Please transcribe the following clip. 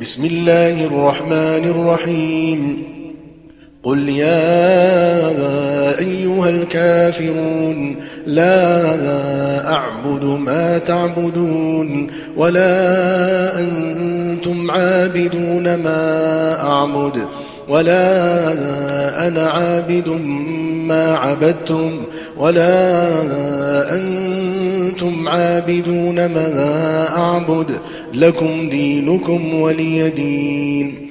بسم الله الرحمن الرحيم قل يا أيها الكافرون لا أعبد ما تعبدون ولا أنتم عابدون ما أعبد ولا أنا عابد ما عبدتم ولا أنتم عابدون ما أعبد لكم دينكم ولي دين.